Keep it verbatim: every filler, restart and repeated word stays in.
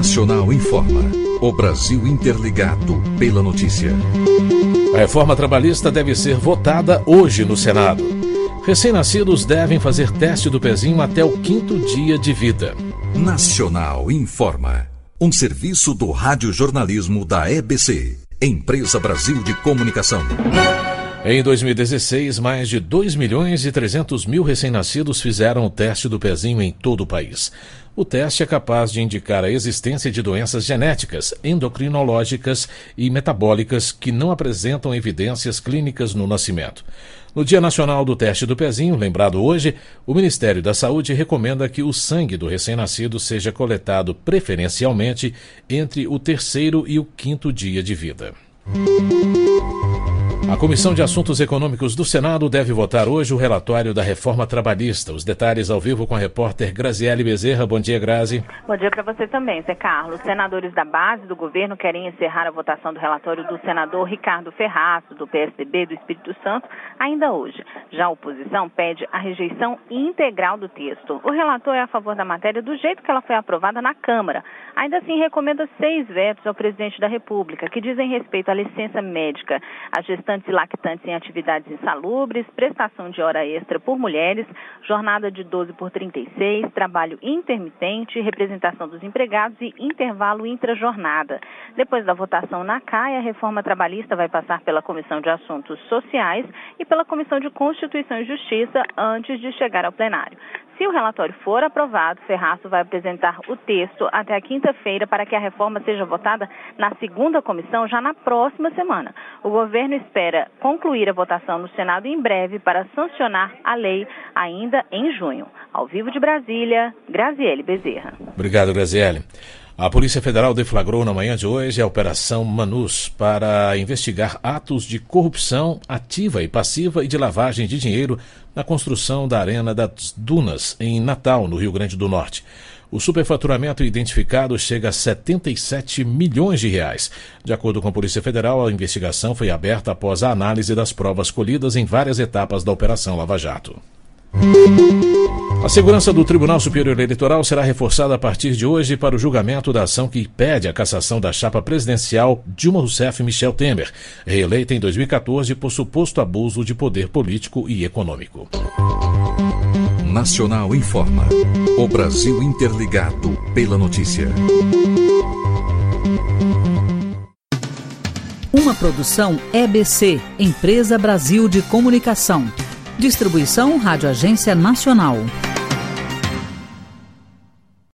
Nacional informa. O Brasil interligado pela notícia. A reforma trabalhista deve ser votada hoje no Senado. Recém-nascidos devem fazer teste do pezinho até o quinto dia de vida. Nacional informa. Um serviço do radiojornalismo da E B C, Empresa Brasil de Comunicação. Em dois mil e dezesseis, mais de dois milhões e trezentos mil recém-nascidos fizeram o teste do pezinho em todo o país. O teste é capaz de indicar a existência de doenças genéticas, endocrinológicas e metabólicas que não apresentam evidências clínicas no nascimento. No Dia Nacional do Teste do Pezinho, lembrado hoje, o Ministério da Saúde recomenda que o sangue do recém-nascido seja coletado preferencialmente entre o terceiro e o quinto dia de vida. A Comissão de Assuntos Econômicos do Senado deve votar hoje o relatório da reforma trabalhista. Os detalhes ao vivo com a repórter Graziele Bezerra. Bom dia, Grazi. Bom dia para você também, Zé Carlos. Senadores da base do governo querem encerrar a votação do relatório do senador Ricardo Ferraço, do P S D B do Espírito Santo, ainda hoje. Já a oposição pede a rejeição integral do texto. O relator é a favor da matéria do jeito que ela foi aprovada na Câmara. Ainda assim, recomenda seis vetos ao presidente da República, que dizem respeito à licença médica, à gestantes e lactantes em atividades insalubres, prestação de hora extra por mulheres, jornada de doze por trinta e seis, trabalho intermitente, representação dos empregados e intervalo intrajornada. Depois da votação na C A I, a reforma trabalhista vai passar pela Comissão de Assuntos Sociais e pela Comissão de Constituição e Justiça antes de chegar ao plenário. Se o relatório for aprovado, Ferraço vai apresentar o texto até a quinta-feira para que a reforma seja votada na segunda comissão já na próxima semana. O governo espera concluir a votação no Senado em breve para sancionar a lei ainda em junho. Ao vivo de Brasília, Graziele Bezerra. Obrigado, Graziele. A Polícia Federal deflagrou na manhã de hoje a Operação Manus para investigar atos de corrupção ativa e passiva e de lavagem de dinheiro na construção da Arena das Dunas, em Natal, no Rio Grande do Norte. O superfaturamento identificado chega a setenta e sete milhões de reais. De acordo com a Polícia Federal, a investigação foi aberta após a análise das provas colhidas em várias etapas da Operação Lava Jato. A segurança do Tribunal Superior Eleitoral será reforçada a partir de hoje para o julgamento da ação que pede a cassação da chapa presidencial Dilma Rousseff e Michel Temer, reeleita em dois mil e catorze por suposto abuso de poder político e econômico. Nacional informa. O Brasil interligado pela notícia. Uma produção E B C, Empresa Brasil de Comunicação. Distribuição Rádio Agência Nacional.